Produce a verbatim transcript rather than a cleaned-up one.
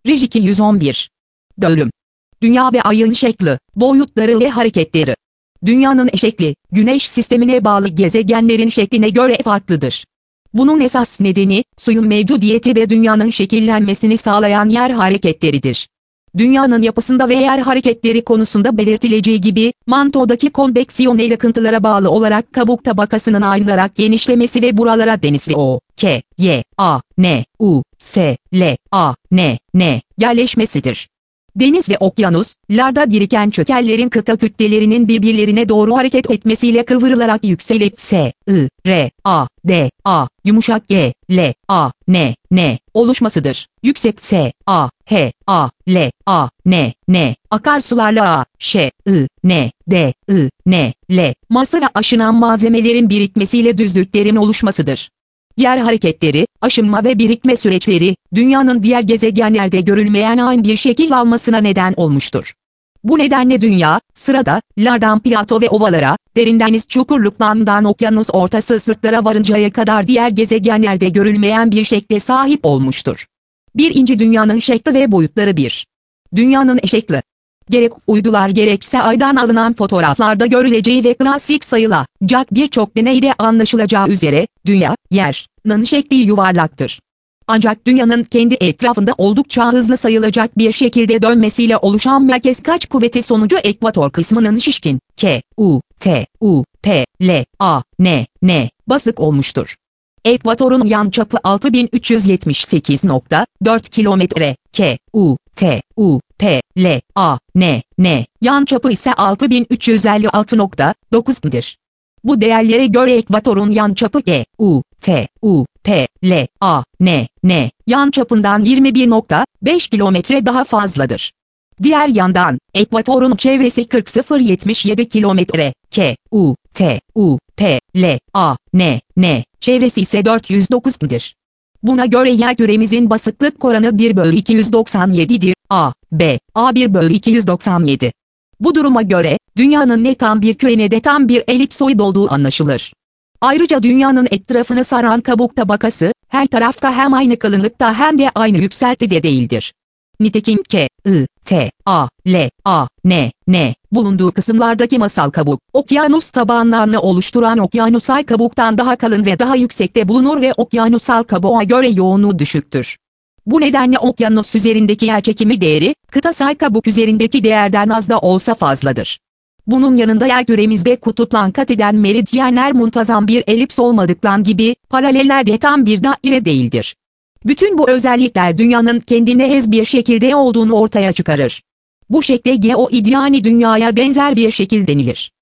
Rij iki yüz on bir. Bölüm. Dünya ve Ay'ın şekli, boyutları ve hareketleri. Dünyanın şekli, Güneş sistemine bağlı gezegenlerin şekline göre farklıdır. Bunun esas nedeni, suyun mevcudiyeti ve dünyanın şekillenmesini sağlayan yer hareketleridir. Dünyanın yapısında ve yer hareketleri konusunda belirtileceği gibi, mantodaki konveksiyonel akıntılara bağlı olarak kabuk tabakasının ayrılarak genişlemesi ve buralara deniz ve o, K, Y, A, N, U, S, L, A, N, N yerleşmesidir. Deniz ve okyanuslarda biriken çökellerin kıta kütlelerinin birbirlerine doğru hareket etmesiyle kıvrılarak yükselip S, I, R, A, D, A, yumuşak G, L, A, N, N oluşmasıdır. Yüksek S, A, H, A, L, A, N, N akarsularla A, Ş, I, N, D, I, N, L masaya aşınan malzemelerin birikmesiyle düzlüklerin oluşmasıdır. Yer hareketleri, aşınma ve birikme süreçleri, dünyanın diğer gezegenlerde görülmeyen aynı bir şekil almasına neden olmuştur. Bu nedenle dünya, sırada, lardan plato ve ovalara, derin deniz çukurluklarından okyanus ortası sırtlara varıncaya kadar diğer gezegenlerde görülmeyen bir şekle sahip olmuştur. Birinci Dünyanın şekli ve boyutları bir. Dünyanın şekli. Gerek uydular gerekse aydan alınan fotoğraflarda görüleceği ve klasik sayılacak birçok deneyde anlaşılacağı üzere, dünya, yerin şekli yuvarlaktır. Ancak dünyanın kendi etrafında oldukça hızlı sayılacak bir şekilde dönmesiyle oluşan merkez kaç kuvveti sonucu ekvator kısmının şişkin, K, U, T, U, P, L, A, N, N basık olmuştur. Ekvatorun yançapı altı bin üç yüz yetmiş sekiz nokta dört kilometre, K, U, T, U, P, L, A, N, N yançapı ise altı bin üç yüz elli altı nokta dokuz'dır. Bu değerlere göre ekvatorun yançapı G, U, T, U, P, L, A, N, N yançapından yirmi bir nokta beş kilometre daha fazladır. Diğer yandan, ekvatorun çevresi kırk bin yetmiş yedi kilometre, K, U, T, U, P, L, A, N, N çevresi ise dört yüz dokuz'dır. Buna göre yerküremizin basıklık oranı bir bölü iki yüz doksan yedi'dir. A, B, A bir bölü iki yüz doksan yedi. Bu duruma göre, dünyanın ne tam bir küre ne de tam bir elipsoid olduğu anlaşılır. Ayrıca dünyanın etrafını saran kabuk tabakası, her tarafta hem aynı kalınlıkta hem de aynı yükseltide değildir. Nitekim K, I, T, A, L, A, N, N bulunduğu kısımlardaki masal kabuk, okyanus tabanlarını oluşturan okyanusal kabuktan daha kalın ve daha yüksekte bulunur ve okyanusal kabuğa göre yoğunluğu düşüktür. Bu nedenle okyanus üzerindeki yerçekimi değeri, kıtasal kabuk üzerindeki değerden az da olsa fazladır. Bunun yanında yerküremizde kutuptan kat eden meridyenler muntazam bir elips olmadıkları gibi, paraleller de tam bir daire değildir. Bütün bu özellikler dünyanın kendine ez bir şekilde olduğunu ortaya çıkarır. Bu şekle geoid yani dünyaya benzer bir şekil denilir.